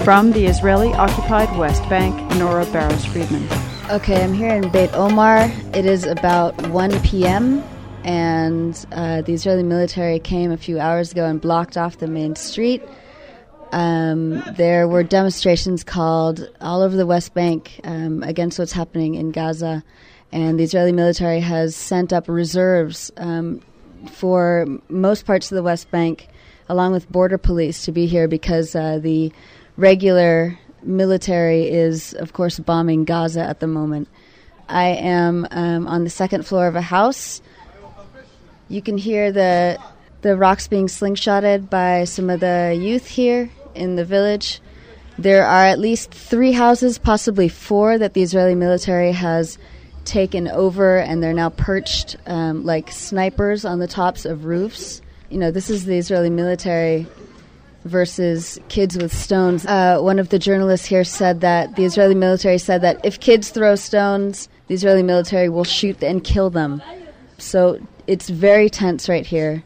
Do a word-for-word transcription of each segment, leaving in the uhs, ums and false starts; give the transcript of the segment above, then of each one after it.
From the Israeli-occupied West Bank, Nora Barros-Friedman. Okay, I'm here in Beit Omar. It is about one p.m. and uh, the Israeli military came a few hours ago and blocked off the main street. Um, there were demonstrations called all over the West Bank um, against what's happening in Gaza, and the Israeli military has sent up reserves um, for most parts of the West Bank, along with border police, to be here because uh, the regular military is, of course, bombing Gaza at the moment. I am um, on the second floor of a house. You can hear the the rocks being slingshotted by some of the youth here in the village. There are at least three houses, possibly four, that the Israeli military has taken over, and they're now perched um, like snipers on the tops of roofs. You know, this is the Israeli military versus kids with stones. Uh, one of the journalists here said that the Israeli military said that if kids throw stones, the Israeli military will shoot and kill them. So it's very tense right here.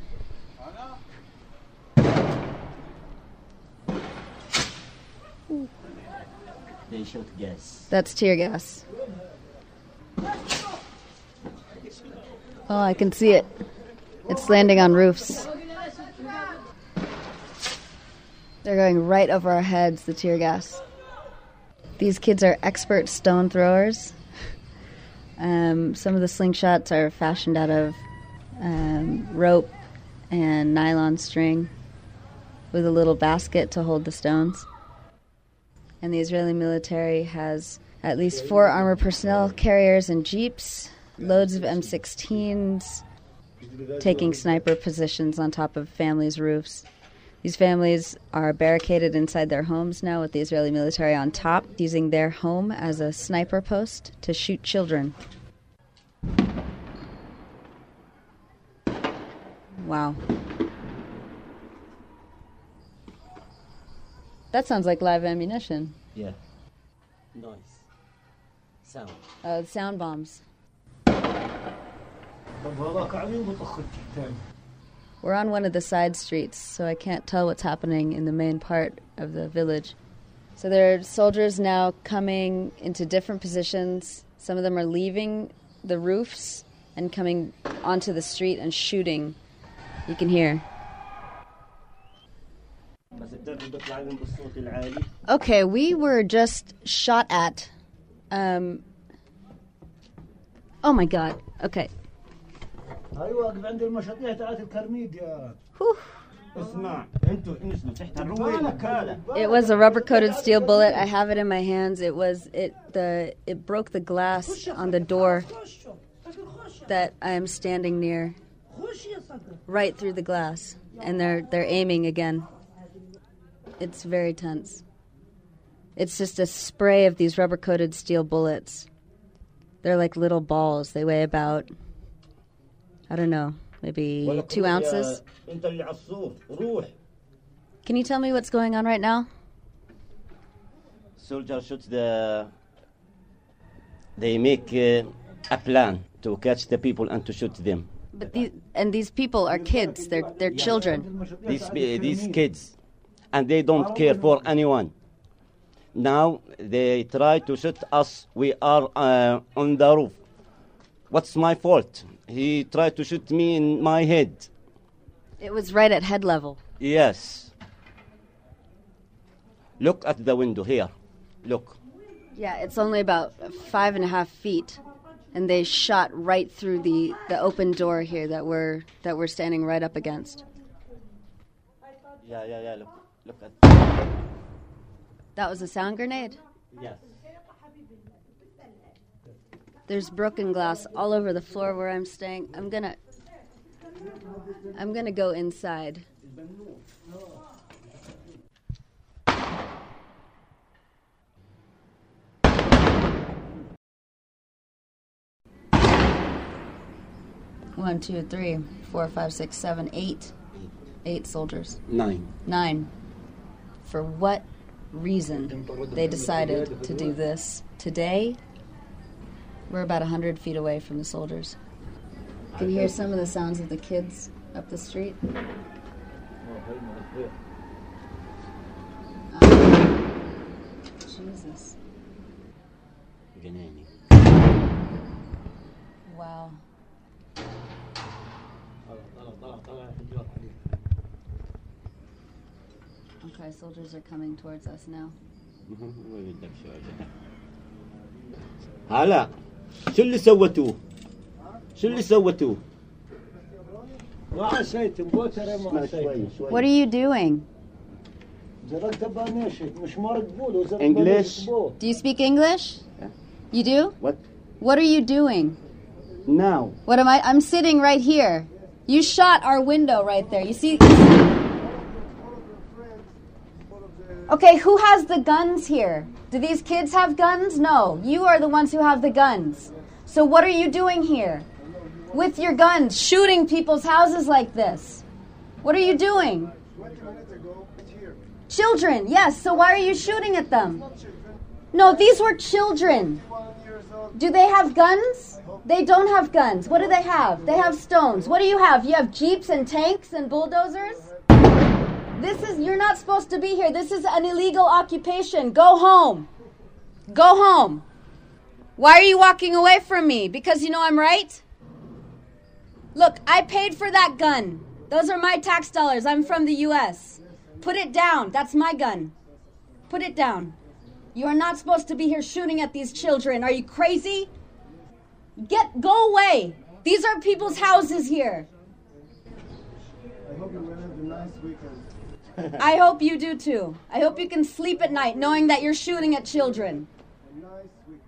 They shot gas. That's tear gas. Oh, I can see it. It's landing on roofs. They're going right over our heads, the tear gas. These kids are expert stone throwers. Um, some of the slingshots are fashioned out of um, rope and nylon string with a little basket to hold the stones. And the Israeli military has at least four armored personnel carriers and jeeps, loads of M sixteens, taking sniper positions on top of families' roofs. These families are barricaded inside their homes now with the Israeli military on top, using their home as a sniper post to shoot children. Wow. That sounds like live ammunition. Yeah. Noise. Sound. Uh, sound bombs. We're on one of the side streets, so I can't tell what's happening in the main part of the village. So there are soldiers now coming into different positions. Some of them are leaving the roofs and coming onto the street and shooting. You can hear. Okay, we were just shot at. Um, oh my God. Okay. Whew. It was a rubber-coated steel bullet. I have it in my hands. It was it the it broke the glass on the door that I am standing near, right through the glass, and they're they're aiming again. It's very tense. It's just a spray of these rubber-coated steel bullets. They're like little balls. They weigh about, I don't know, maybe two ounces. Can you tell me what's going on right now? Soldier shoots the... They make uh, a plan to catch the people and to shoot them. But these, and these people are kids. They're they're children. These these kids, and they don't care for anyone. Now they try to shoot us. We are uh, on the roof. What's my fault? He tried to shoot me in my head. It was right at head level. Yes. Look at the window here. Look. Yeah, it's only about five and a half feet, and they shot right through the, the open door here that we're that we're standing right up against. Yeah, yeah, yeah. Look, look at. That was a sound grenade? Yes. There's broken glass all over the floor where I'm staying. I'm gonna I'm gonna go inside. One, two, three, four, five, six, seven, eight. Eight soldiers. Nine. Nine. For what reason they decided to do this today? We're about one hundred feet away from the soldiers. Can you hear some of the sounds of the kids up the street? Um, Jesus. Wow. Okay, soldiers are coming towards us now. هلا شو اللي سوتوه؟ شو اللي سوتوه؟ ما عسيت مبوتر ما عسيت. What are you doing? زرقت بانيشك مش مرقبول وزرقت English. Do you speak English? You do? What? What are you doing? Now. What am I? I'm sitting right here. You shot our window right there. You see? Okay, who has the guns here? Do these kids have guns? No. You are the ones who have the guns. So what are you doing here? With your guns, shooting people's houses like this. What are you doing? Children, yes. So why are you shooting at them? No, these were children. Do they have guns? They don't have guns. What do they have? They have stones. What do you have? You have jeeps and tanks and bulldozers? This is, you're not supposed to be here. This is an illegal occupation. Go home. Go home. Why are you walking away from me? Because you know I'm right? Look, I paid for that gun. Those are my tax dollars. I'm from the U S. Put it down. That's my gun. Put it down. You are not supposed to be here shooting at these children. Are you crazy? Get, go away. These are people's houses here. I hope you will have a nice weekend. I hope you do too. I hope you can sleep at night knowing that you're shooting at children. A nice weekend.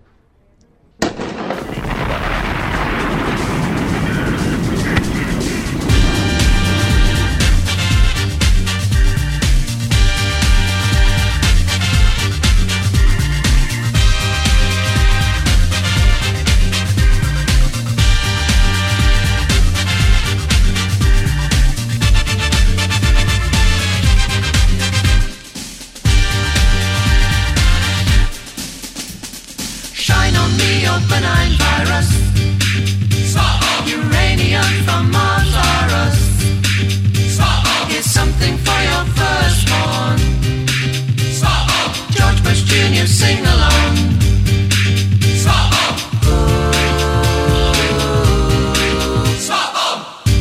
Benign virus. Swallow. Uranium from Mars or us. Swallow. Here's something for your firstborn. Swallow. George Bush Junior sing along. Swallow. Ooh. Swallow.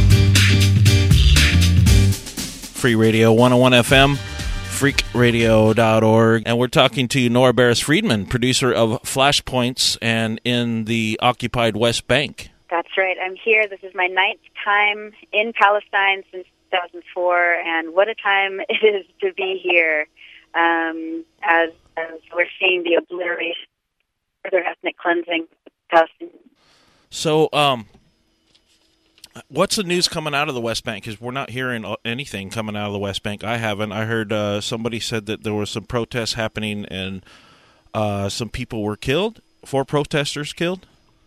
Free Radio one oh one F M. freak radio dot org, and we're talking to Nora Barris-Friedman, producer of Flashpoints and in the occupied West Bank. That's right. I'm here. This is my ninth time in Palestine since two thousand four, and what a time it is to be here um, as, as we're seeing the obliteration, further ethnic cleansing of Palestinians. So, um, what's the news coming out of the West Bank? Because we're not hearing anything coming out of the West Bank. I haven't. I heard uh, somebody said that there were some protests happening and uh, some people were killed, four protesters killed.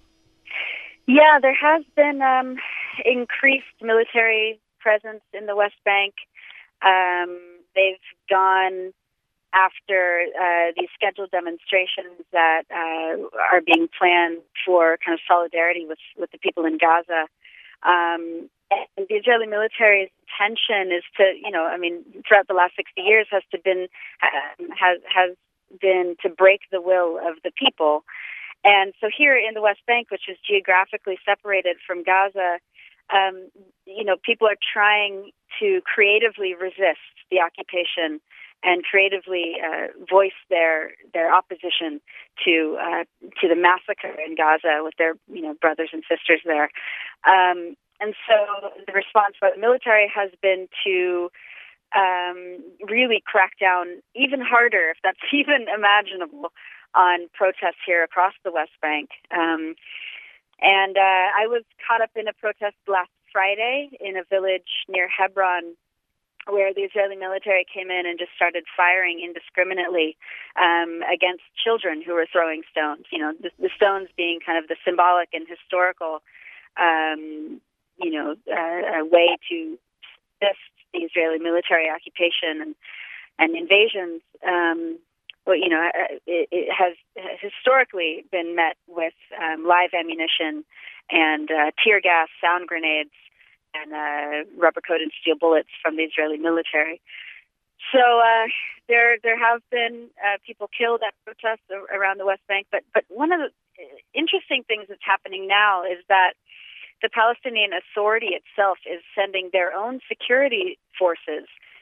Yeah, there has been um, increased military presence in the West Bank. Um, they've gone after uh, these scheduled demonstrations that uh, are being planned for kind of solidarity with, with the people in Gaza. Um, and the Israeli military's intention is to, you know, I mean, throughout the last sixty years has to been um, has has been to break the will of the people. And so here in the West Bank, which is geographically separated from Gaza, um, you know, people are trying to creatively resist the occupation and creatively uh, voice their their opposition to uh, to the massacre in Gaza with their, you know, brothers and sisters there. Um, and so the response by the military has been to um, really crack down even harder, if that's even imaginable, on protests here across the West Bank. Um, and uh, I was caught up in a protest last Friday in a village near Hebron, where the Israeli military came in and just started firing indiscriminately um, against children who were throwing stones. You know, the, the stones being kind of the symbolic and historical, um, you know, uh, a way to resist the Israeli military occupation and, and invasions. Um, well, you know, it, it has historically been met with um, live ammunition and uh, tear gas, sound grenades, and uh, rubber-coated steel bullets from the Israeli military. So uh, there there have been uh, people killed at protests around the West Bank, but but one of the interesting things that's happening now is that the Palestinian Authority itself is sending their own security forces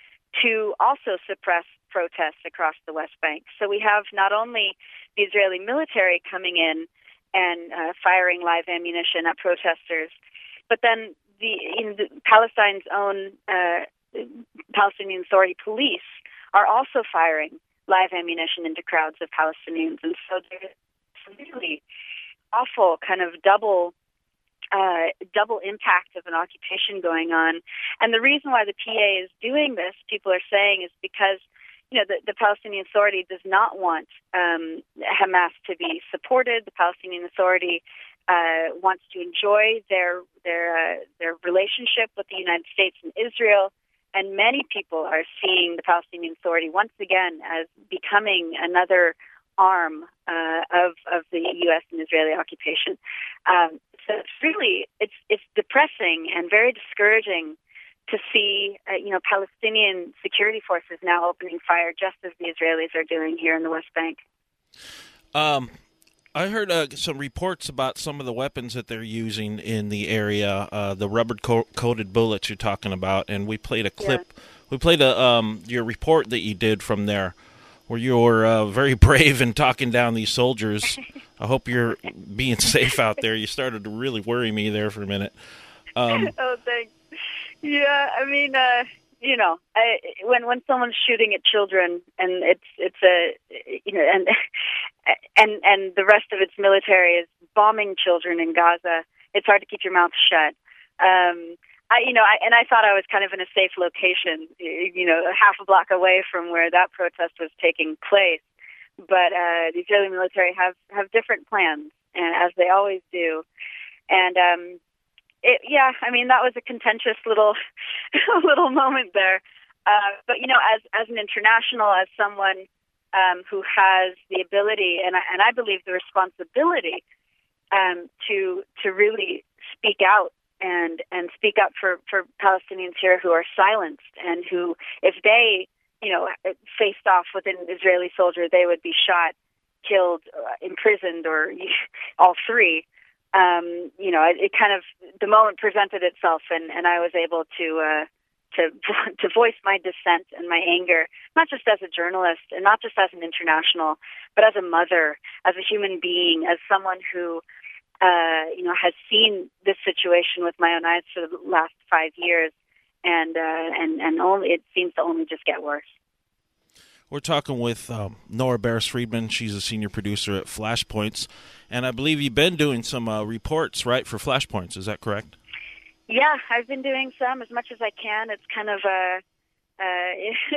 to also suppress protests across the West Bank. So we have not only the Israeli military coming in and uh, firing live ammunition at protesters, but then the, in the Palestine's own uh, Palestinian Authority police are also firing live ammunition into crowds of Palestinians. And so there's really awful kind of double uh, double impact of an occupation going on. And the reason why the P A is doing this, people are saying, is because you know the, the Palestinian Authority does not want um, Hamas to be supported. The Palestinian Authority uh, wants to enjoy their their uh, their relationship with the United States and Israel. And many people are seeing the Palestinian Authority once again as becoming another arm uh, of of the U S and Israeli occupation. Um, so it's really it's it's depressing and very discouraging to see uh, you know Palestinian security forces now opening fire just as the Israelis are doing here in the West Bank. Um, I heard uh, some reports about some of the weapons that they're using in the area, uh, the rubber-coated bullets you're talking about, and we played a clip. Yeah. We played a um, your report that you did from there, where you were uh, very brave in talking down these soldiers. I hope you're being safe out there. You started to really worry me there for a minute. Um, oh, thanks. Yeah, I mean, uh, you know, I, when when someone's shooting at children and it's it's a you know and and and the rest of its military is bombing children in Gaza, it's hard to keep your mouth shut. Um, I, you know, I, and I thought I was kind of in a safe location, you know, half a block away from where that protest was taking place. But uh, the Israeli military have, have different plans, and as they always do. And um, it, yeah, I mean, that was a contentious little little moment there. Uh, but you know, as as an international, as someone um, who has the ability, and I, and I believe the responsibility um, to to really speak out. And, and speak up for, for Palestinians here who are silenced and who, if they, you know, faced off with an Israeli soldier, they would be shot, killed, uh, imprisoned, or all three. Um, you know, it, it kind of, the moment presented itself, and, and I was able to uh, to to voice my dissent and my anger, not just as a journalist and not just as an international, but as a mother, as a human being, as someone who Uh, you know, has seen this situation with my own eyes for the last five years, and uh, and and only it seems to only just get worse. We're talking with um, Nora Barris-Friedman. She's a senior producer at Flashpoints, and I believe you've been doing some uh, reports, right, for Flashpoints. Is that correct? Yeah, I've been doing some as much as I can. It's kind of a uh,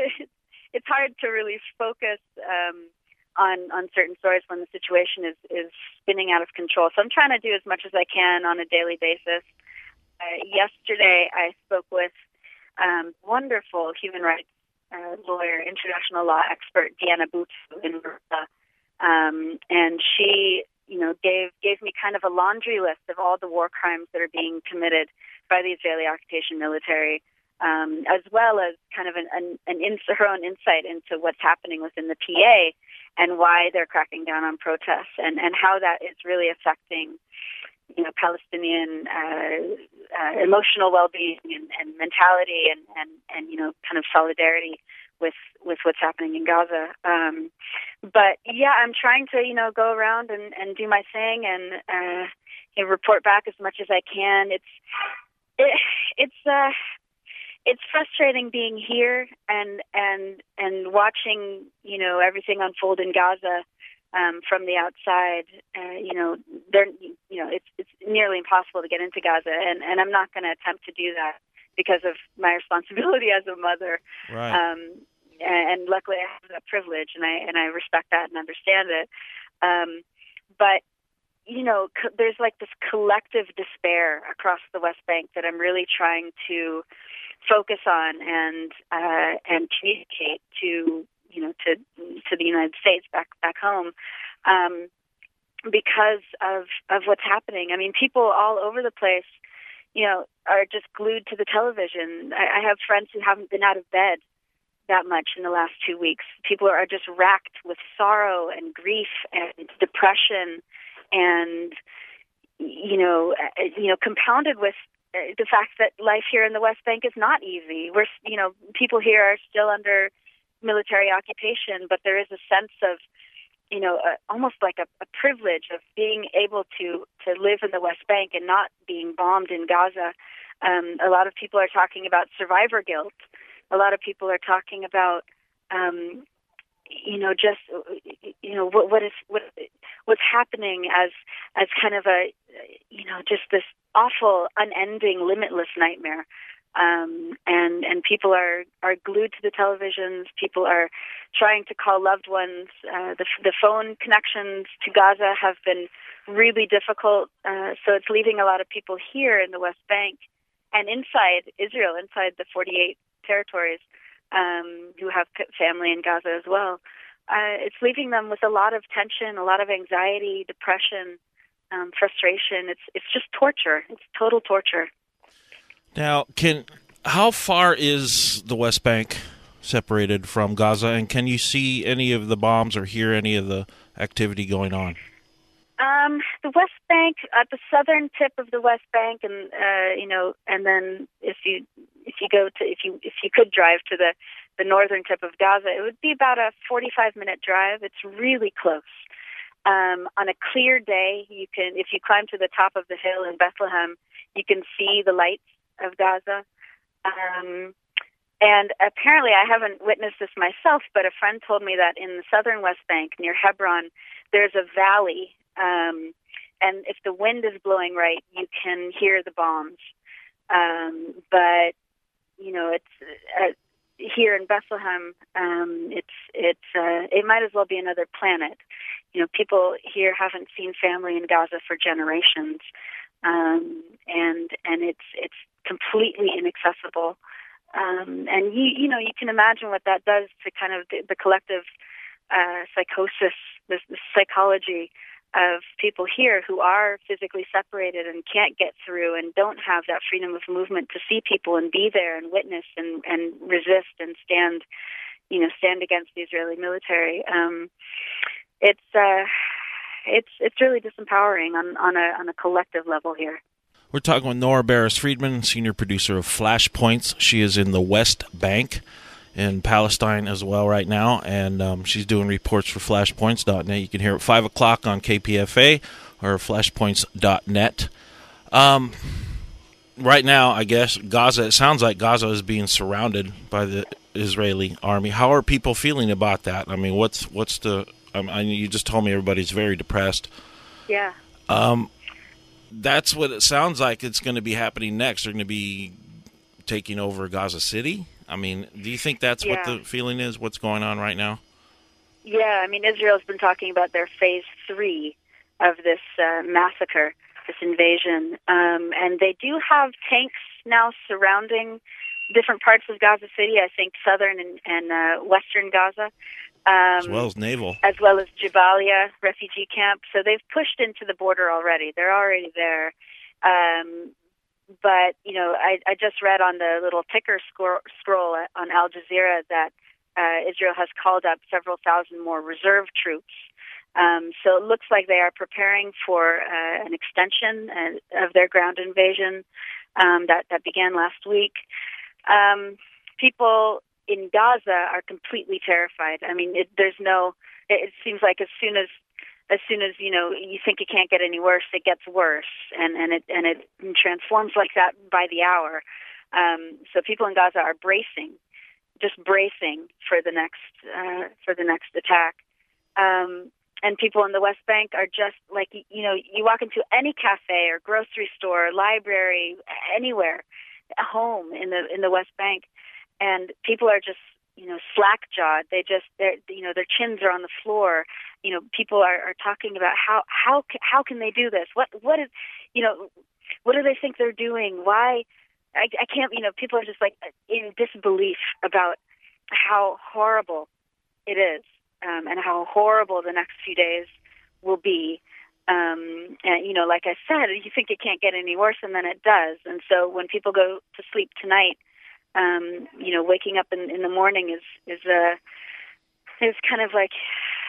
it's hard to really focus. Um, on on certain stories when the situation is, is spinning out of control. So I'm trying to do as much as I can on a daily basis. Uh, yesterday I spoke with um, wonderful human rights uh, lawyer, international law expert, Diana Boutou in Bursa. Um, and she, you know, gave, gave me kind of a laundry list of all the war crimes that are being committed by the Israeli occupation military, um, as well as kind of an, an, an ins- her own insight into what's happening within the P A and why they're cracking down on protests, and, and how that is really affecting, you know, Palestinian uh, uh, emotional well-being and, and mentality and, and, and, you know, kind of solidarity with, with what's happening in Gaza. Um, but, yeah, I'm trying to, you know, go around and, and do my thing and uh, you know, report back as much as I can. It's it, it's uh, it's frustrating being here and and and watching, you know, everything unfold in Gaza um, from the outside. Uh, you know, they're you know it's it's nearly impossible to get into Gaza, and, and I'm not going to attempt to do that because of my responsibility as a mother. Right. Um, and, and luckily, I have that privilege, and I and I respect that and understand it. Um, but you know, co- there's like this collective despair across the West Bank that I'm really trying to focus on and uh, and communicate to you know to to the United States back back home, um, because of of what's happening. I mean, people all over the place, you know, are just glued to the television. I, I have friends who haven't been out of bed that much in the last two weeks. People are just racked with sorrow and grief and depression, and you know, uh, you know, compounded with uh, the fact that life here in the West Bank is not easy. We're, you know, people here are still under military occupation, but there is a sense of, you know, uh, almost like a, a privilege of being able to to live in the West Bank and not being bombed in Gaza. Um, a lot of people are talking about survivor guilt. A lot of people are talking about, um, you know, just, you know, what, what is what what's happening as as kind of a, you know, just this awful, unending, limitless nightmare. Um, and and people are, are glued to the televisions. People are trying to call loved ones. Uh, the the phone connections to Gaza have been really difficult. Uh, so it's leaving a lot of people here in the West Bank and inside Israel, inside the forty-eight territories, um, who have family in Gaza as well. Uh, it's leaving them with a lot of tension, a lot of anxiety, depression, um, frustration. It's it's just torture. It's total torture. Now, can how far is the West Bank separated from Gaza, and can you see any of the bombs or hear any of the activity going on? Um, the West Bank, at the southern tip of the West Bank, and uh, you know, and then if you if you go to if you if you could drive to the the northern tip of Gaza, it would be about a forty-five minute drive. It's really close. Um, on a clear day, you can if you climb to the top of the hill in Bethlehem, you can see the lights of Gaza. Um, and apparently, I haven't witnessed this myself, but a friend told me that in the southern West Bank, near Hebron, there's a valley, um, and if the wind is blowing right, you can hear the bombs. Um, but, you know, it's uh, here in Bethlehem, um, it's it's uh, it might as well be another planet. You know, people here haven't seen family in Gaza for generations, um, and and it's it's completely inaccessible. Um, and you you know you can imagine what that does to kind of the, the collective uh, psychosis, this, this psychology of people here who are physically separated and can't get through and don't have that freedom of movement to see people and be there and witness and, and resist and stand, you know, stand against the Israeli military. Um, it's uh, it's it's really disempowering on, on a on a collective level here. We're talking with Nora Barris-Friedman, senior producer of Flashpoints. She is in the West Bank in Palestine as well right now, and um, she's doing reports for flashpoints dot net. You can hear it at five o'clock on K P F A or flashpoints dot net. Um, right now, I guess, Gaza, it sounds like Gaza is being surrounded by the Israeli army. How are people feeling about that? I mean, what's what's the... I mean, you just told me everybody's very depressed. Yeah. Um, that's what it sounds like it's going to be happening next. They're going to be taking over Gaza City. I mean, do you think that's yeah. what the feeling is, what's going on right now? Yeah, I mean, Israel's been talking about their phase three of this uh, massacre, this invasion. Um, and they do have tanks now surrounding different parts of Gaza City, I think southern and, and uh, western Gaza. Um, as well as naval. As well as Jabalia refugee camp. So they've pushed into the border already. They're already there. Um, but, you know, I, I just read on the little ticker scroll, scroll on Al Jazeera that uh, Israel has called up several thousand more reserve troops. Um, so it looks like they are preparing for uh, an extension uh, of their ground invasion um, that, that began last week. Um, people in Gaza are completely terrified. I mean, it, there's no, it, it seems like as soon as, as soon as, you know, you think it can't get any worse, it gets worse. And, and it, and it transforms like that by the hour. Um, so people in Gaza are bracing, just bracing for the next, uh, for the next attack. Um, and people in the West Bank are just like, you know, you walk into any cafe or grocery store, library, anywhere, home in the, in the West Bank, and people are just, you know, slack-jawed. They just, they're, you know, their chins are on the floor. You know, people are, are talking about how how how can they do this? What what is, you know, what do they think they're doing? Why? I, I can't. You know, people are just like in disbelief about how horrible it is, um, and how horrible the next few days will be. Um, and you know, like I said, you think it can't get any worse, and then it does. And so when people go to sleep tonight, Um, you know, waking up in, in the morning is is a is kind of like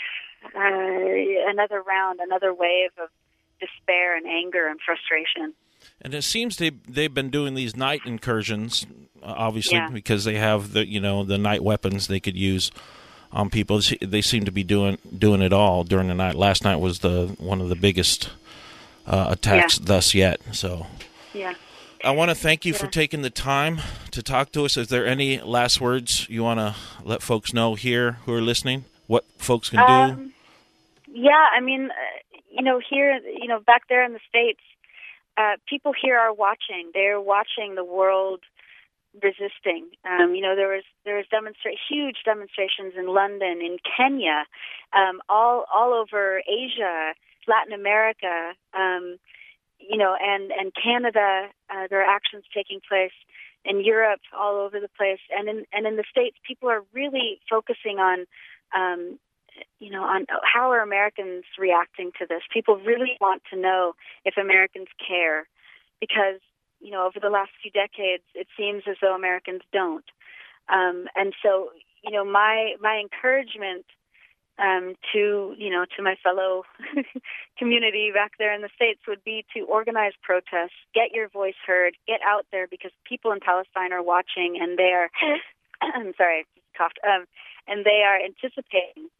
uh, another round, another wave of despair and anger and frustration. And it seems they they've been doing these night incursions, uh, obviously, Yeah. because they have the you know the night weapons they could use on people. They seem to be doing doing it all during the night. Last night was the one of the biggest uh, attacks Yeah. thus yet. So, Yeah. I want to thank you Yeah. for taking the time to talk to us. Is there any last words you want to let folks know here who are listening? What folks can do? Um, yeah, I mean, uh, you know, here, you know, back there in the States, uh, people here are watching. They're watching the world resisting. Um, you know, there was there was demonstra- huge demonstrations in London, in Kenya, um, all all over Asia, Latin America, um, you know, and and Canada. Uh, there are actions taking place in Europe, all over the place, and in and in the States, people are really focusing on. Um, you know, on how are Americans reacting to this? People really want to know if Americans care, because, you know, over the last few decades, it seems as though Americans don't. Um, and so, you know, my my encouragement um, to, you know, to my fellow community back there in the States would be to organize protests, get your voice heard, get out there, because people in Palestine are watching, and they are, I'm sorry, I just coughed, um, and they are anticipating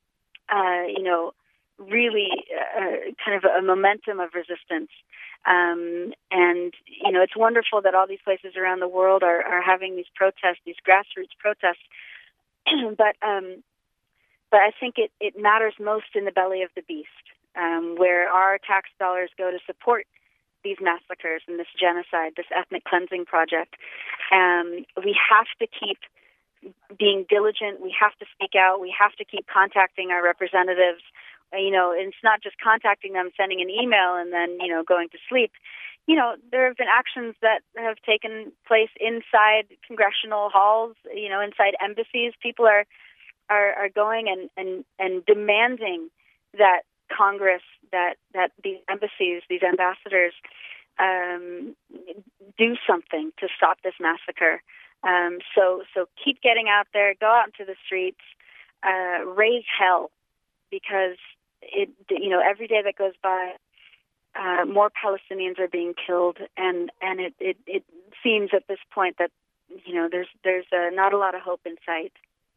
Uh, you know, really uh, kind of a momentum of resistance. Um, and, you know, it's wonderful that all these places around the world are, are having these protests, these grassroots protests. but um, but I think it, it matters most in the belly of the beast, um, where our tax dollars go to support these massacres and this genocide, this ethnic cleansing project. Um, we have to keep being diligent. We have to speak out. We have to keep contacting our representatives. You know, it's not just contacting them, sending an email, and then, you know, going to sleep. You know, there have been actions that have taken place inside congressional halls, you know, inside embassies. People are are, are going and, and, and demanding that Congress, that, that these embassies, these ambassadors, um, do something to stop this massacre. Um, so, so keep getting out there, go out into the streets, uh, raise hell, because it, you know, every day that goes by, uh, more Palestinians are being killed, and and it, it, it seems at this point that, you know, there's there's uh, not a lot of hope in sight.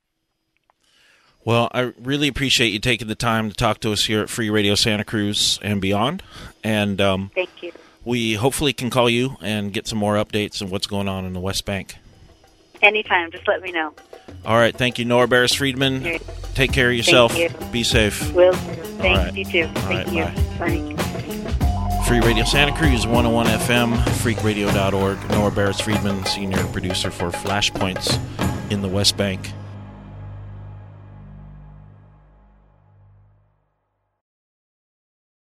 Well, I really appreciate you taking the time to talk to us here at Free Radio Santa Cruz and beyond, and um, thank you. We hopefully can call you and get some more updates on what's going on in the West Bank. Anytime, just let me know. All right, thank you, Nora Barris Friedman. Okay. Take care of yourself. Thank you. Be safe. Will. Thanks, right. you too. All Thank right, you. bye. Bye. Free Radio Santa Cruz, one oh one F M, freak radio dot org. Nora Barris Friedman, senior producer for Flashpoints in the West Bank.